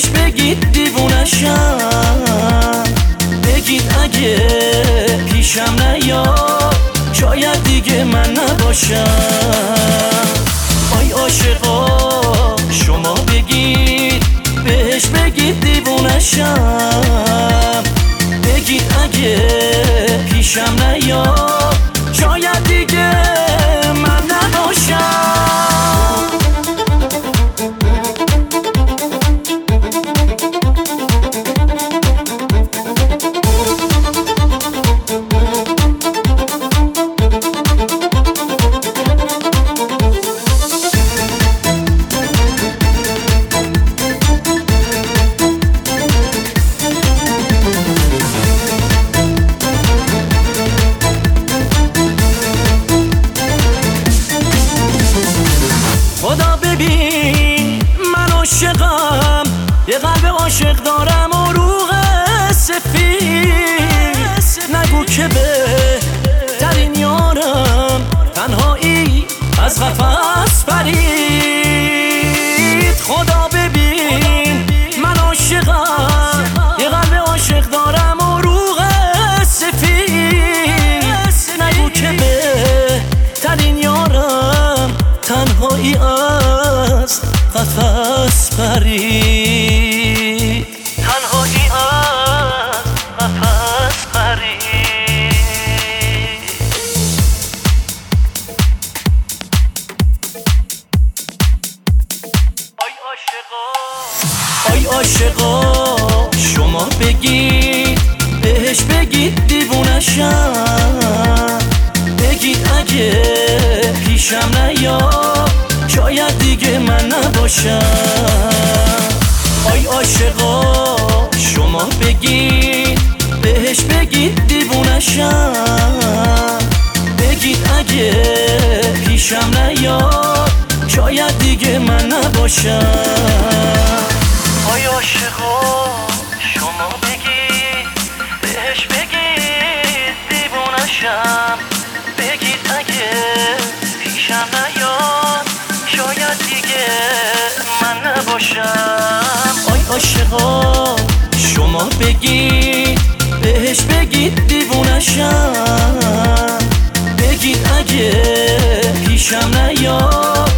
بگید دیوونشم، بگید اگه پیشم نیاد شاید دیگه من نباشم. آی عاشقا شما بگید بهش بگید دیوونشم، بگید اگه پیشم نیاد شاید دیگه من نباشم. خدا ببین من عاشقم، یه قلب عاشق دارم و روح سفید، نگو که بهترین یارم تنهایی از قفس پرید. خدا ببین من عاشقم، یه قلب عاشق دارم و روح سفید، نگو که بهترین یارم تنهایی از قفس پرید، تنهایی از قفس پرید. آی عاشقا شما بگید بهش بگید دیوونشم، بگید اگه پیشم نیاد شاید دیگه من نباشم. آی عاشقا شما بگید بهش بگید دیوونشم، بگید اگه پیشم نیاد شاید دیگه من نباشم. آی عاشقا شما بگید بهش بگید دیوونشم، بگید اگه پیشم نیاد شاید دیگه من نباشم. آی عاشقا شما بگید بهش بگید دیوونشم، بگید اگه پیشم نیاد